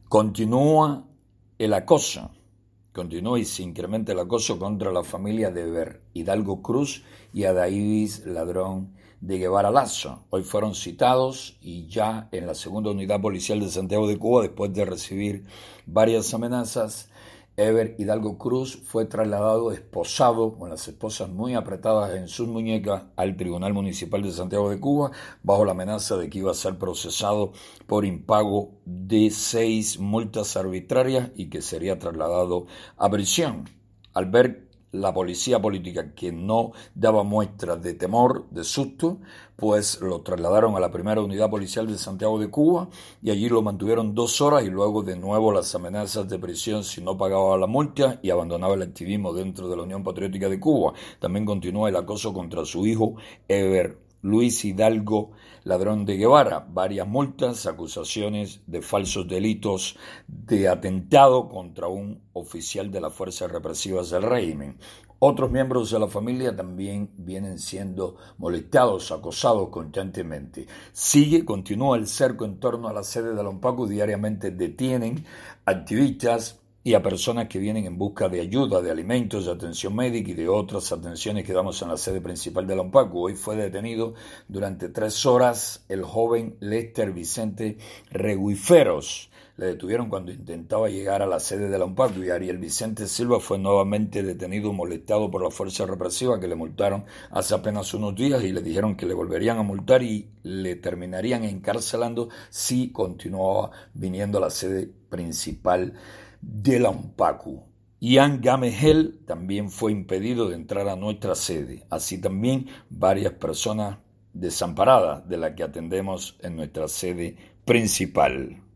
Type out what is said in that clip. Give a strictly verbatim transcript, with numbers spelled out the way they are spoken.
Continúa el acoso, continúa y se incrementa el acoso contra la familia de Eber Hidalgo Cruz y Adaíris Ladrón de Guevara Lazo. Hoy fueron citados y ya en la segunda unidad policial de Santiago de Cuba, después de recibir varias amenazas, Eber Hidalgo Cruz fue trasladado esposado, con las esposas muy apretadas en sus muñecas, al Tribunal Municipal de Santiago de Cuba, bajo la amenaza de que iba a ser procesado por impago de seis multas arbitrarias y que sería trasladado a prisión. Al ver la policía política que no daba muestras de temor, de susto, pues lo trasladaron a la primera unidad policial de Santiago de Cuba y allí lo mantuvieron dos horas y luego de nuevo las amenazas de prisión si no pagaba la multa y abandonaba el activismo dentro de la Unión Patriótica de Cuba. También continúa el acoso contra su hijo Eber Luis Hidalgo Ladrón de Guevara, varias multas, acusaciones de falsos delitos de atentado contra un oficial de las fuerzas represivas del régimen. Otros miembros de la familia también vienen siendo molestados, acosados constantemente. Sigue, continúa el cerco en torno a la sede de la ONPACU, diariamente detienen activistas y a personas que vienen en busca de ayuda, de alimentos, de atención médica y de otras atenciones que damos en la sede principal de la ONPACU. Hoy fue detenido durante tres horas el joven Lester Vicente Reguiferos. Le detuvieron cuando intentaba llegar a la sede de la ONPACU y Ariel Vicente Silva fue nuevamente detenido, molestado por la fuerza represiva que le multaron hace apenas unos días y le dijeron que le volverían a multar y le terminarían encarcelando si continuaba viniendo a la sede principal de la ONPACU. Ian Gamegel también fue impedido de entrar a nuestra sede, así también varias personas desamparadas de las que atendemos en nuestra sede principal.